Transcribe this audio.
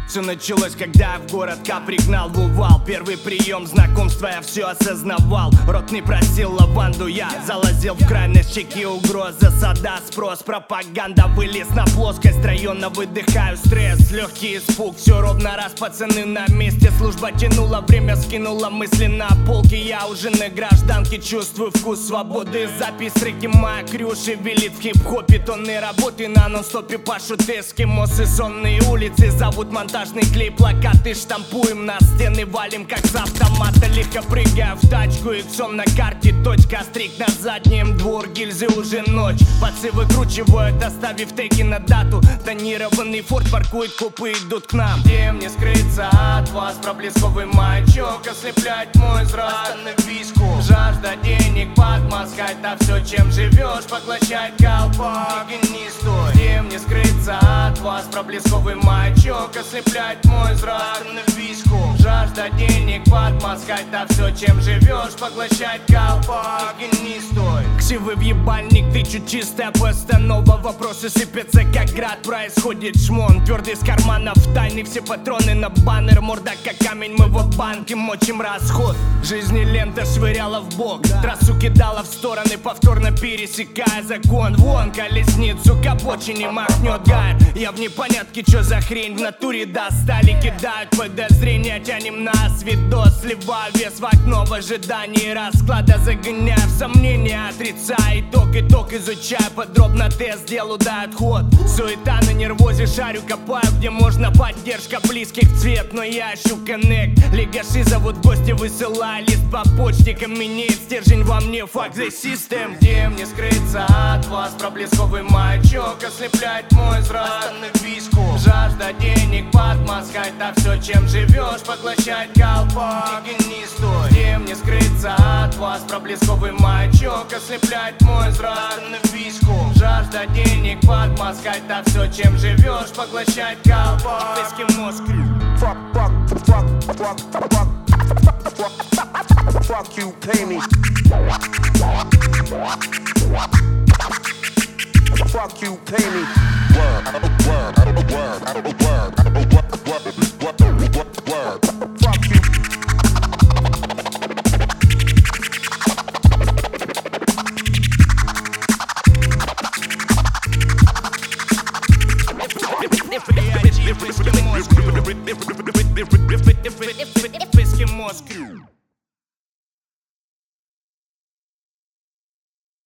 Все началось, когда я в городка пригнал в увал. Первый прием знакомства я все осознавал. Рот не просил лаванду, я залазил в крайность, чеки, угроз, засада, спрос, пропаганда. Вылез на плоскость, района выдыхаю стресс, легкий испуг, все ровно раз, пацаны на месте. Служба тянула, время скинула мысли на полке. Я уже на гражданке, чувствую вкус свободы. Запись треки моя крю шевелит в хип-хопе. Тонны работы на нон-стопе пашут эскимосы. Сонные улицы зовут монтажный клей, плакаты штампуем на стены, валим как с автомата. Легко прыгая в тачку, иксом на карте точка. Стрик на заднем двор, гильзы уже ночь. Пацы выкручивают, оставив теки на дату. Тонированный форт паркует, копы идут к нам. Где мне скрыться от вас? Проблесковый маячок ослепляет мой взор. Остановись, жажда денег под маской. Это все, чем живешь, поглощает колпак. Не стой. Где мне скрыться от вас? Проблесковый маячок ослепляет мой взор. Остановись, жажда денег под маской. Это все, чем живешь, поглощает колпак. Не стой. Ксивы в ебальник, ты чуть чистая постанова. Вопросы сыпятся как град, происходит шмон. Твердый из карманов тайны, все патроны на баннер. Морда как камень, мы в банке мочим расход. Жизни лента швыряла в бок, трассу кидала в стороны, повторно пересекая закон. Вон колесницу к обочине махнет гайр. Я в непонятке, чё за хрень в натуре достали. Кидают подозрения, тянем на видос. Сливаю вес в окно в ожидании расклада. Загоняя в сомнения, отрицая итог изучая подробно тест, делу дает ход. Суета на нервозе, шарю, копаю, где можно поддержка близких цвет. Но я ищу коннект, легаши зовут в гости, высылая лист по почте. Каменеет стержень во мне, fuck the system. Где мне скрыться от вас? Проблесковый маячок ослепляет мой взор. Остановись, жажда денег под маской. Это все, чем живешь, поглощает колпак. Не стой. Где мне скрыться от вас? Проблесковый маячок ослепляет мой взор. Остановись, жажда денег под маской. Это все, чем живешь, поглощает колпак. Эскимос крю. Fuck you, pay me. Fuck you, pay me. Word, word, word, word, word.